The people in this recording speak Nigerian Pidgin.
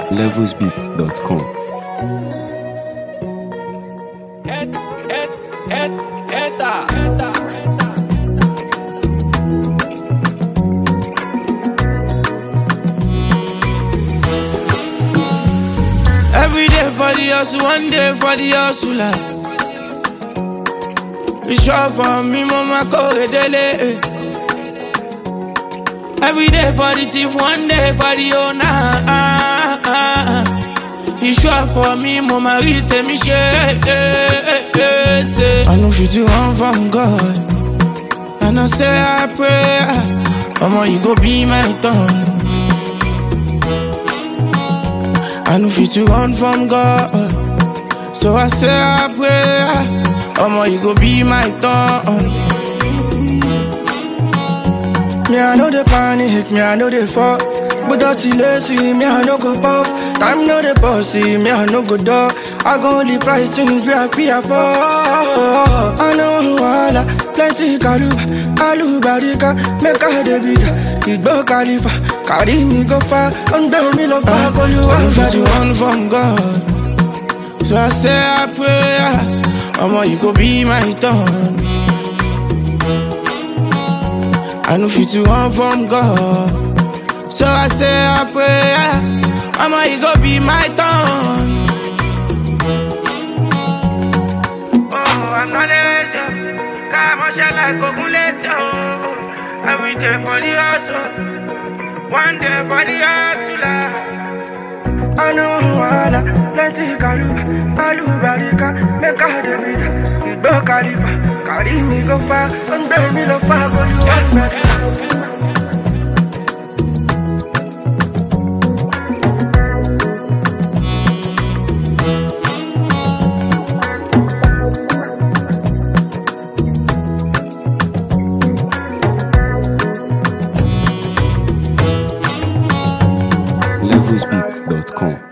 levelsbeats.com. Every day for the hustle, one day for the hustler. It's short for me, mama, call it daily. Every day for the thief, one day for the owner. It's short for me, mama, read me share. I know if you want from God, I know say I pray. Mama, you go be my tongue. I know fit to run from God, so I say I pray. Omo, you go be my tongue. Me, I know the panic, me, I know the fuck. But that's lazy, me, I no go puff. Time know the bossy, me, I no go dog. I go only price things we have pay for. I know wala, plenty kalu barika, make a debit. Igbo Khalifa, carry me go far, and bear me love back all you want. I know run from God, so I say I pray. Omo, you go be my tongue. I know fit to run from God, so I say I pray. Omo, you go be my tongue. Oh, I'm not lazy. Come on, shall I go lazy? Every day for the hustle, one day for the hustler. I know wala, plenty kalu barika, make a debit. Igbo Khalifa, carry me go far, and bear me love back all you want. levelsbeats.com.